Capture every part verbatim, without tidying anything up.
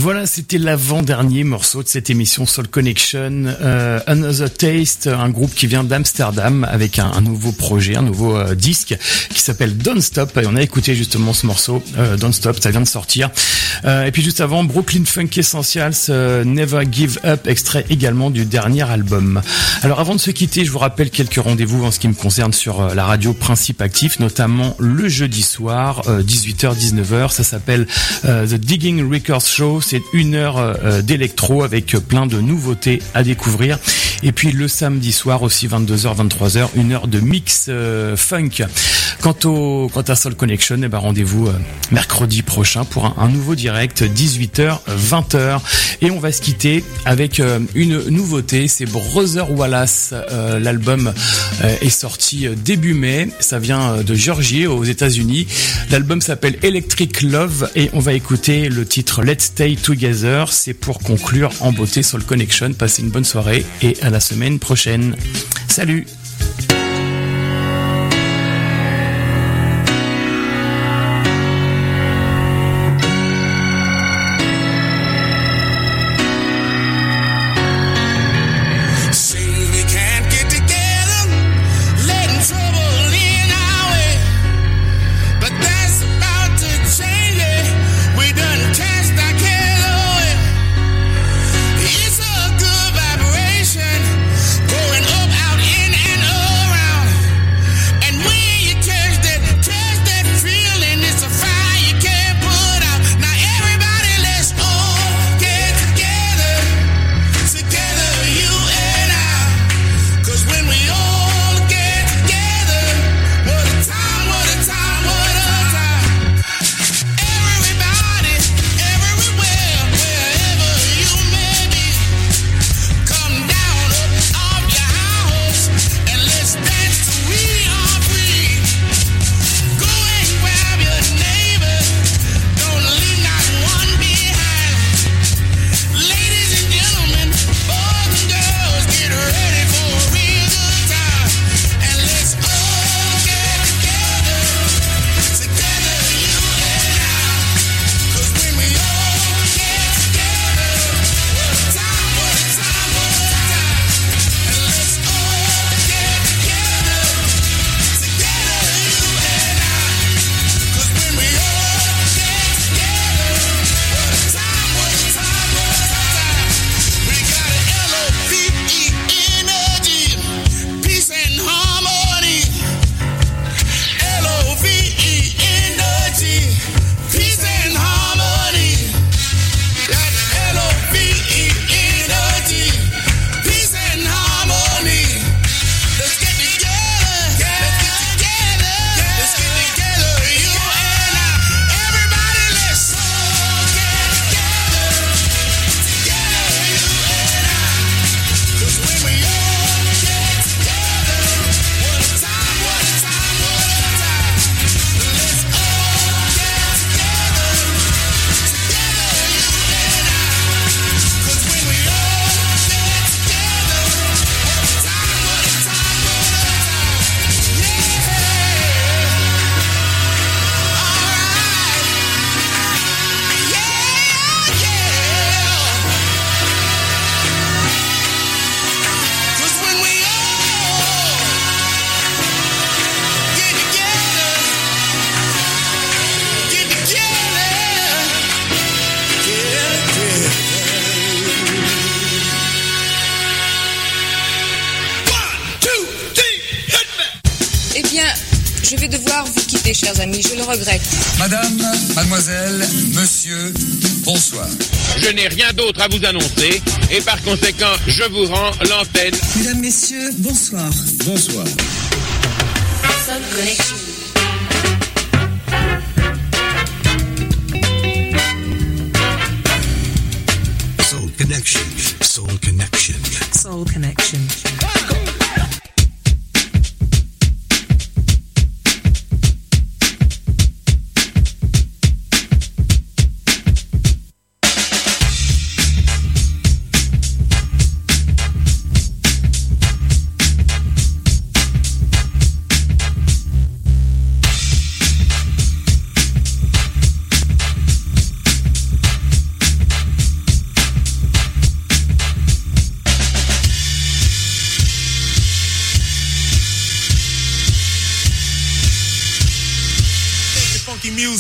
Voilà, c'était l'avant-dernier morceau de cette émission Soul Connection, euh, Another Taste, un groupe qui vient d'Amsterdam avec un, un nouveau projet, un nouveau euh, disque qui s'appelle Don't Stop, et on a écouté justement ce morceau, euh, Don't Stop, ça vient de sortir. Euh, et puis juste avant, Brooklyn Funk Essentials, euh, Never Give Up, extrait également du dernier album. Alors avant de se quitter, je vous rappelle quelques rendez-vous en ce qui me concerne sur euh, la radio Principe Actif, notamment le jeudi soir, euh, dix-huit heures dix-neuf heures, ça s'appelle euh, The Digging Records Show. C'est une heure euh, d'électro avec plein de nouveautés à découvrir. Et puis le samedi soir aussi, vingt-deux heures vingt-trois heures, une heure de mix euh, funk. Quant au quant à Soul Connection, eh ben rendez-vous euh, mercredi prochain pour un, un nouveau direct, dix-huit heures vingt heures. Et on va se quitter avec euh, une nouveauté, c'est Brother Wallace. Euh, l'album euh, est sorti début mai, ça vient de Georgie aux États-Unis. L'album s'appelle Electric Love et on va écouter le titre Let's Stay Together. C'est pour conclure en beauté Soul Connection. Passez une bonne soirée et à la semaine prochaine. Salut! Chers amis, je le regrette. Madame, mademoiselle, monsieur, bonsoir. Je n'ai rien d'autre à vous annoncer et par conséquent, je vous rends l'antenne. Mesdames, messieurs, bonsoir. Bonsoir. Soul Connection. Soul Connection. Soul Connection. Soul Connection.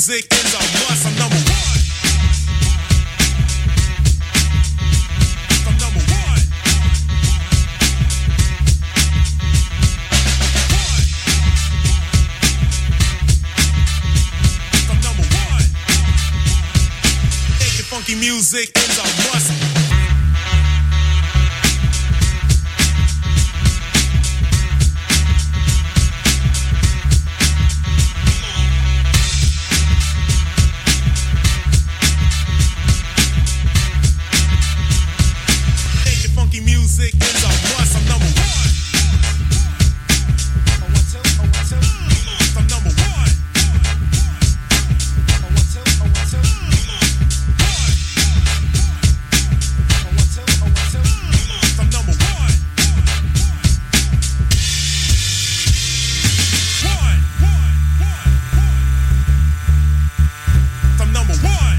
music is a must. I'm number one. I'm number one. I'm number one. Making funky music is a must. Music is a must. I'm number one. Oh, one, two, oh, one, two. I'm number one. Oh, one, two, oh, one, two. One. Oh, one, two, oh, one, two. I'm number one. One, one, one, one. I'm number one.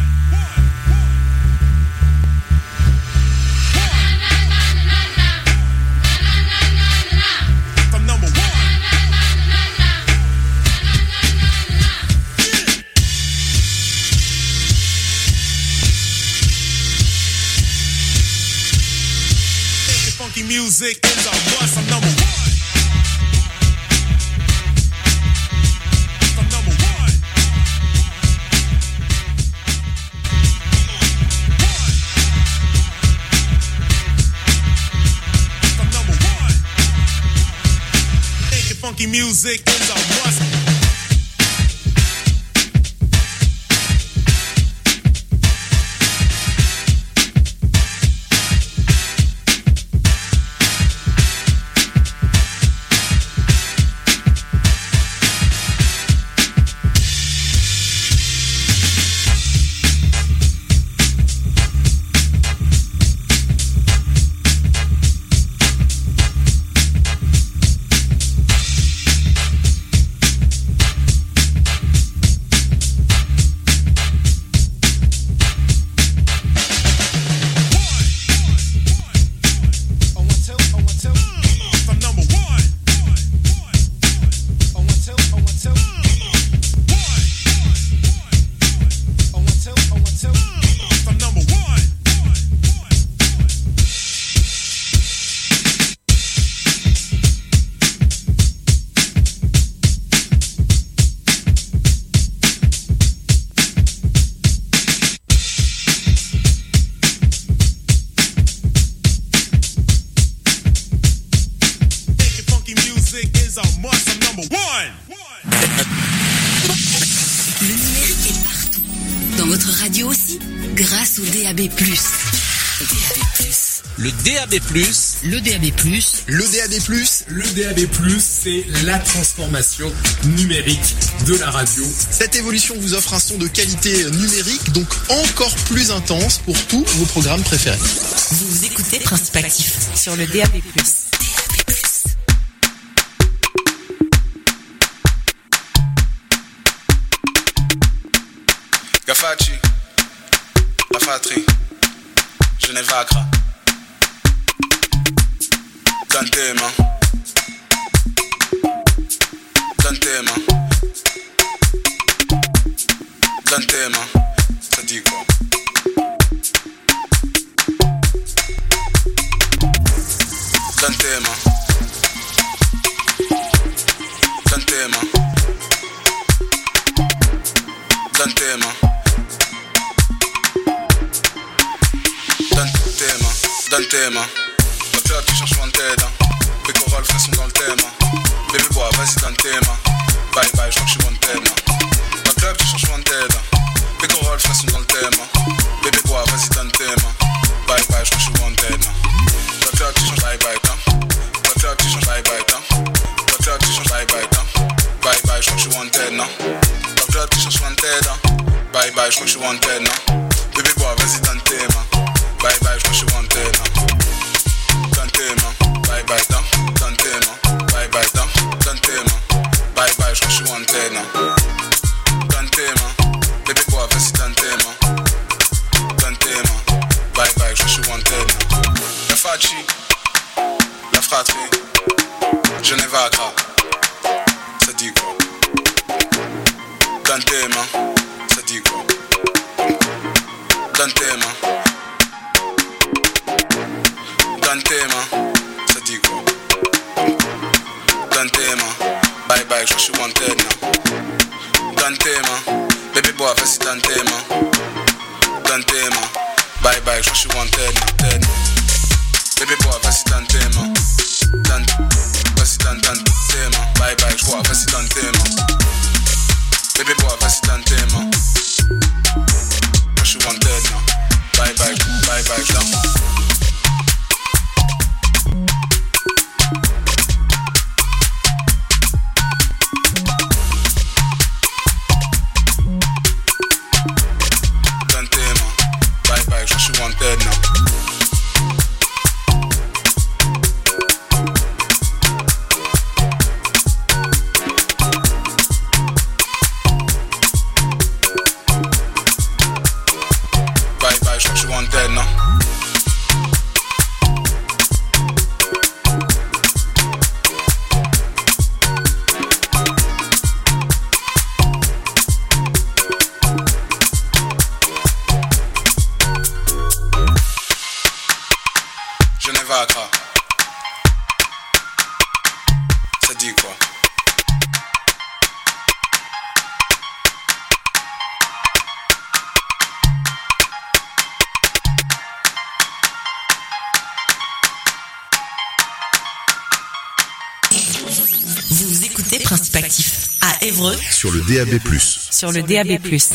Music is a must. I'm number one. I'm number one. One. I'm number one. Making funky music is a must. Le D A B plus. Le D A B plus. Le D A B plus. Le D A B plus, c'est la transformation numérique de la radio. Cette évolution vous offre un son de qualité numérique, donc encore plus intense pour tous vos programmes préférés. Vous écoutez Principe Actif sur le D A B plus. Gafaci, la fatrie, Geneva Accra. Dantema, Dantema, Dantema, ça dit quoi? Dantema, Dantema, Dantema, Dantema, Dantema. La tu cherches en tête, pécoral fresson dans le thème. Bébé bois, vas-y dans le thème. Bye bye, je crois que je suis en thème. La club tu cherches en tête, pécoral fresson dans le thème. Bébé bois, vas-y dans le thème. Bye bye, je crois que je suis en thème. La club tu changes bye bye, la club tu changes bye bye, la club tu changes bye bye, bye bye, je crois que je suis en thème. La club tu changes en tête, bye bye, je crois que je suis en thème. Bébé bois, vas-y dans le thème. Bye bye, je crois que je suis en thème. Bye bye, down, Dantema. Bye bye, down, Dantema. Bye bye, je crois que je suis en antenne. Dantema, bébé bois, vas-y Dantema. Dantema, bye bye, je crois que je suis en antenne. La Faci, la fratrie, Geneva Accra. Ça dit quoi? Dantema. Dantema, ça dit quoi? Dantema, Dantema, ça dit quoi? Dantema, bye bye, je suis wanted now. Dantema, baby boy, vas-y Dantema. Dantema, bye bye, je suis wanted now. Baby boy, vas-y Dantema. Dan, vas-y Dantema, bye bye, je vois, vas-y Dantema. Baby boy, vas-y Dantema. Je suis wanted now. Bye bye, bye bye, je l'en. Ça dit quoi? Vous écoutez Principe Actif à Évreux sur le D A B plus. Sur le D A B plus.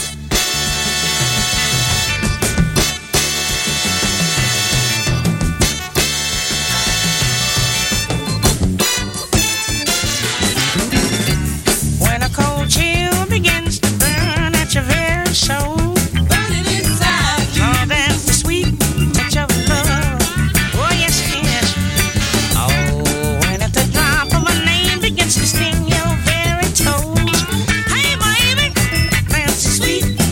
Sting your very toes. Hey, baby, fancy sweet.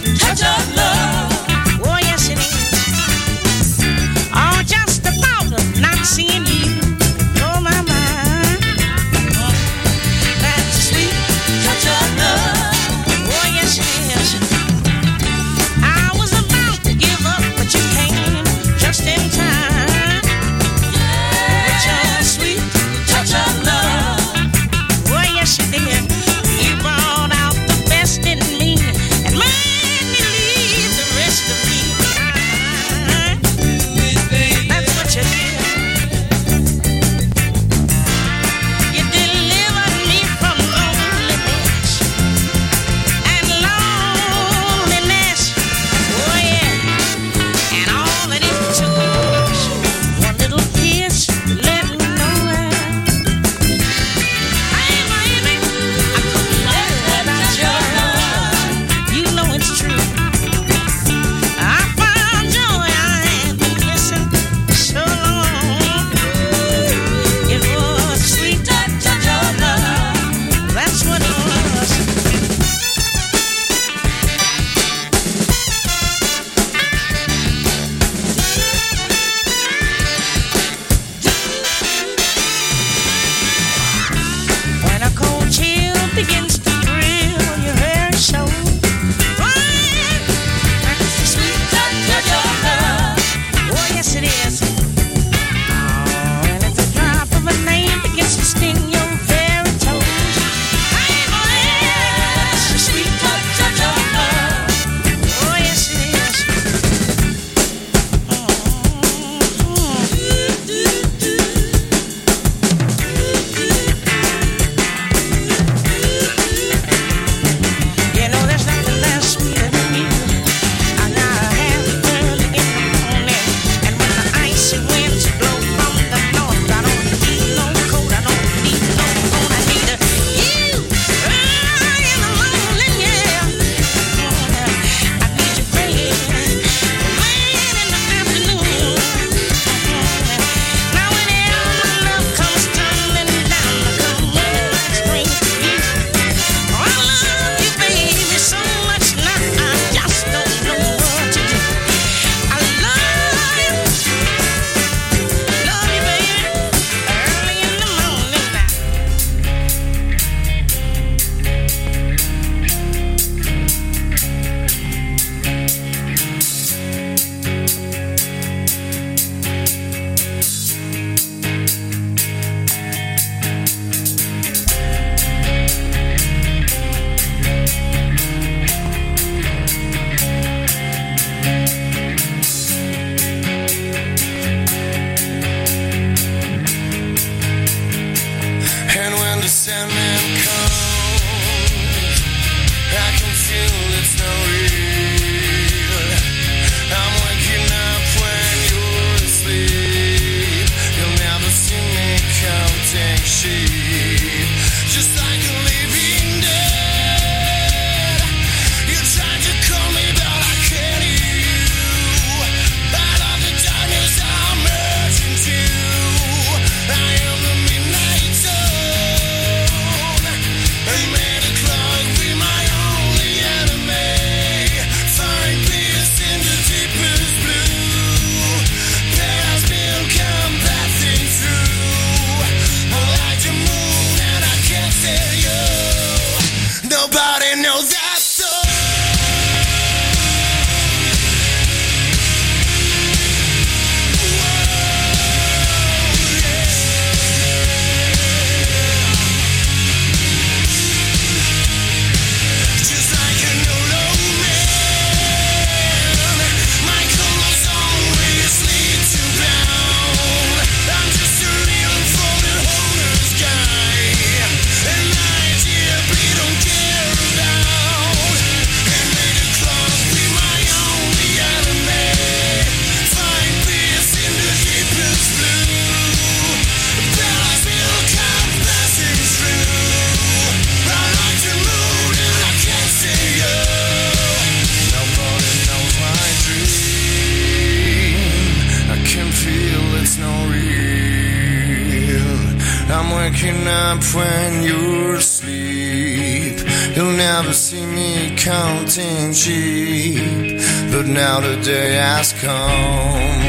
waking up when you're asleep. You'll never see me counting sheep, but now the day has come.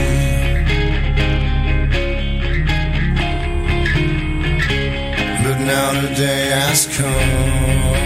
But now the day has come.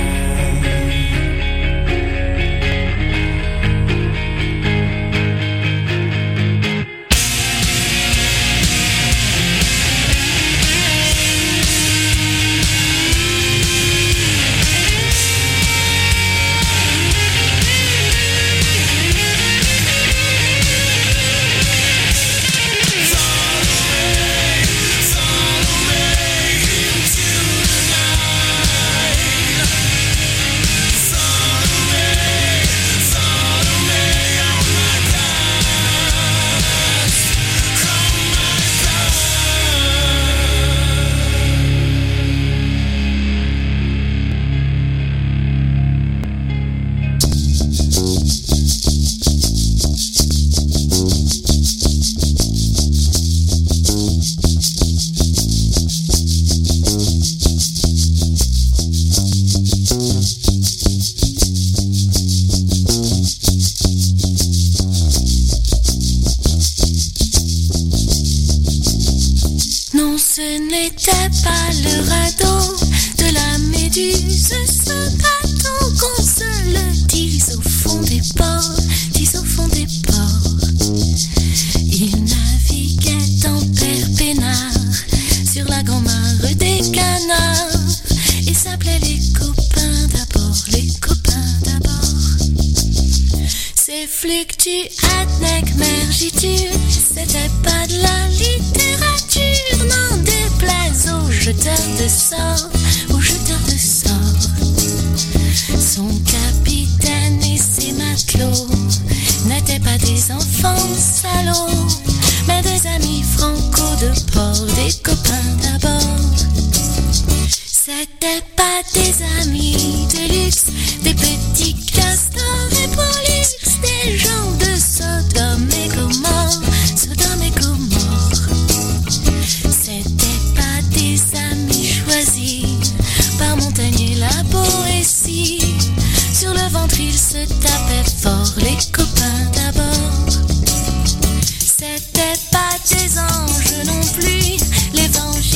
C'était pas des anges non plus, l'évangile.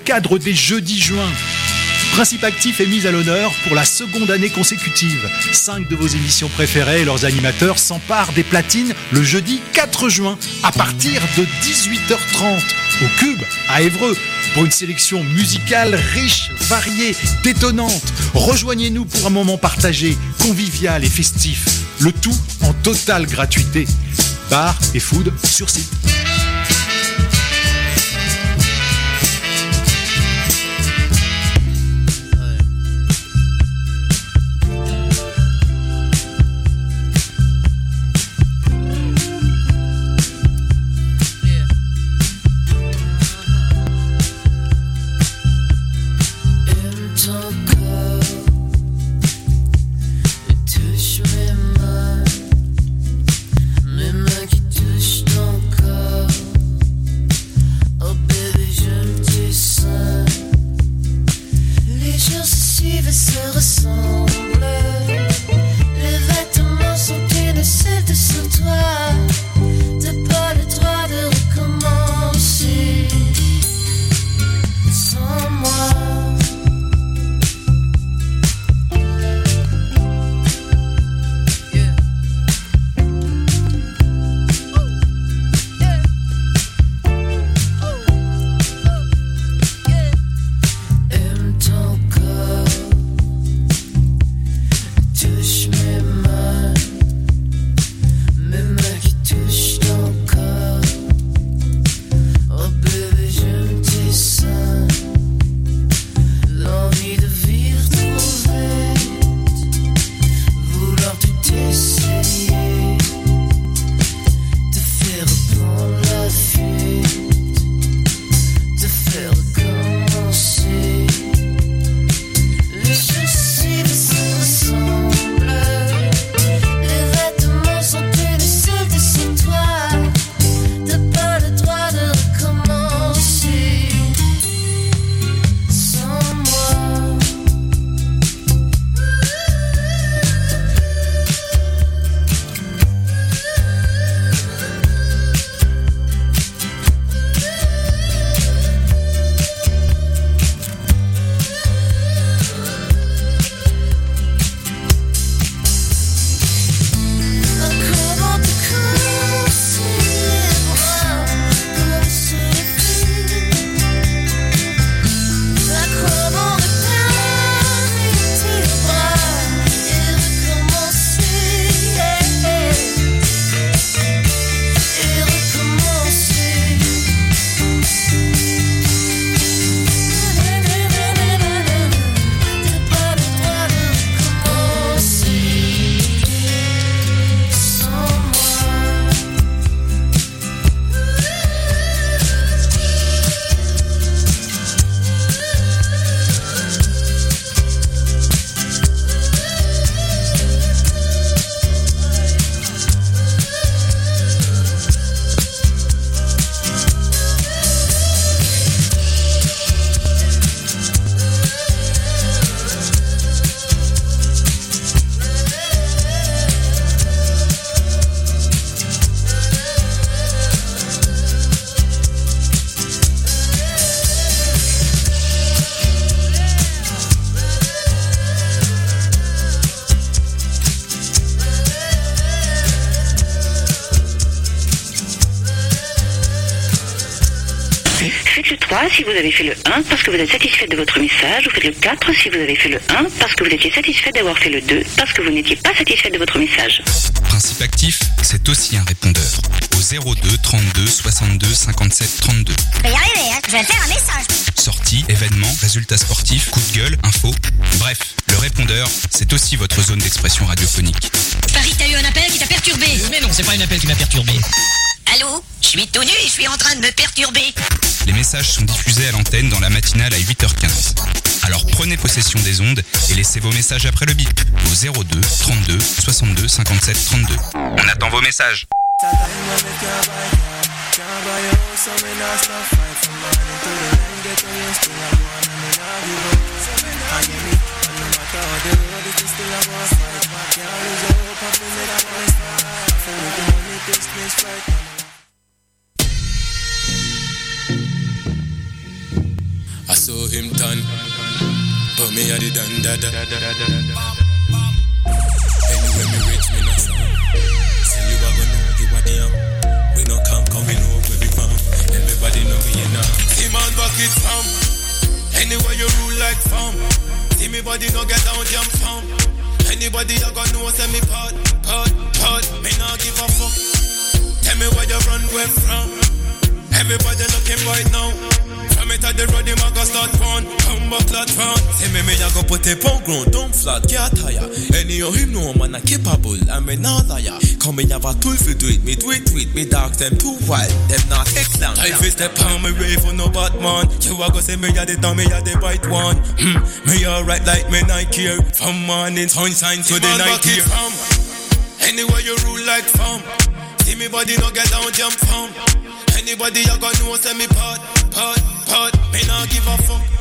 cadre des jeudis juin. Principe Actif est mise à l'honneur pour la seconde année consécutive. Cinq de vos émissions préférées et leurs animateurs s'emparent des platines le jeudi quatre juin à partir de dix-huit heures trente au Cube à Évreux pour une sélection musicale riche, variée, détonnante. Rejoignez-nous pour un moment partagé, convivial et festif. Le tout en totale gratuité. Bar et food sur site. Si vous avez fait le un parce que vous êtes satisfait de votre message, vous faites le quatre si vous avez fait le un parce que vous étiez satisfait d'avoir fait le deux parce que vous n'étiez pas satisfait de votre message. Principe Actif, c'est aussi un répondeur. Au zéro deux trente-deux soixante-deux cinquante-sept trente-deux. Je vais y arriver, hein. Je vais faire un message. Sorties, événements, résultats sportifs, coups de gueule, infos. Bref, le répondeur, c'est aussi votre zone d'expression radiophonique. Paris, t'as eu un appel qui t'a perturbé. Mais non, c'est pas un appel qui m'a perturbé. Allô ? Je suis tout nu et je suis en train de me perturber. Les messages sont diffusés à l'antenne dans la matinale à huit heures quinze. Alors prenez possession des ondes et laissez vos messages après le bip au zéro deux trente-deux soixante-deux cinquante-sept trente-deux. On attend vos messages. him turn. But me a the dan da da da da da. Anyway me rich me no sound. See you a go know you a damn. We no come come we know where we from. Everybody know we in now. See man back it from. Anyway you rule like farm. See me body no get down jam farm. Anybody a go know say me part part part. Me no give a fuck. Tell me where you run where from. Everybody looking right now. From it at the road, the man go start run. Come back, lot run. Say me, me, I go put it on ground. Don't flat, can't tire. Any of him know man, I capable. I'm a non-liar. Come me have a tool for do it. Me do it, do it. Me dogs, them too wild. Them not take long. I feel step on me way for no Batman. You a go say me, I the down, me, I the bite one. Hmm. Me alright like me, Nike here. From morning, sunshine to the, the night here. Anywhere you rule like farm. See me body no get down, jump from. Anybody you gonna know say me part, part, part. Me nah give a fuck.